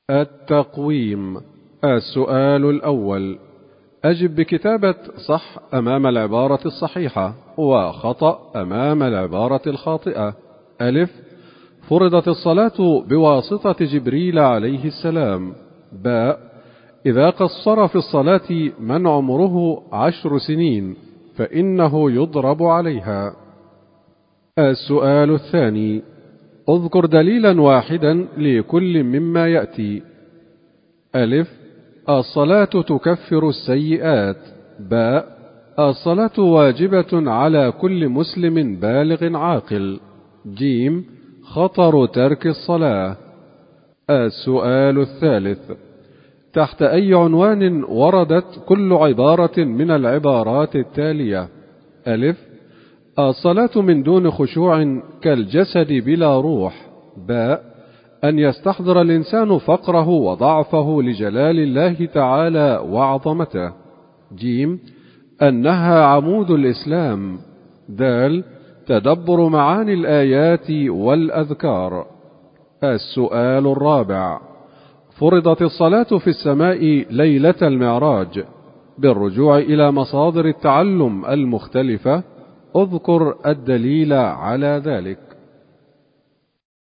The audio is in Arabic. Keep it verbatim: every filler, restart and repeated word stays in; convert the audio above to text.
التقويم. السؤال الأول: أجب بكتابة صح أمام العبارة الصحيحة وخطأ أمام العبارة الخاطئة. ألف: فرضت الصلاة بواسطة جبريل عليه السلام. باء: إذا قصر في الصلاة من عمره عشر سنين فإنه يضرب عليها. السؤال الثاني: اذكر دليلا واحدا لكل مما يأتي. ألف: الصلاة تكفر السيئات. باء: الصلاة واجبة على كل مسلم بالغ عاقل. جيم: خطر ترك الصلاة. السؤال الثالث: تحت أي عنوان وردت كل عبارة من العبارات التالية؟ ألف: الصلاة من دون خشوع كالجسد بلا روح. باء: أن يستحضر الإنسان فقره وضعفه لجلال الله تعالى وعظمته. جيم: أنها عمود الإسلام. دال: تدبر معاني الآيات والأذكار. السؤال الرابع: فرضت الصلاة في السماء ليلة المعراج. بالرجوع إلى مصادر التعلم المختلفة اذكر الدليل على ذلك.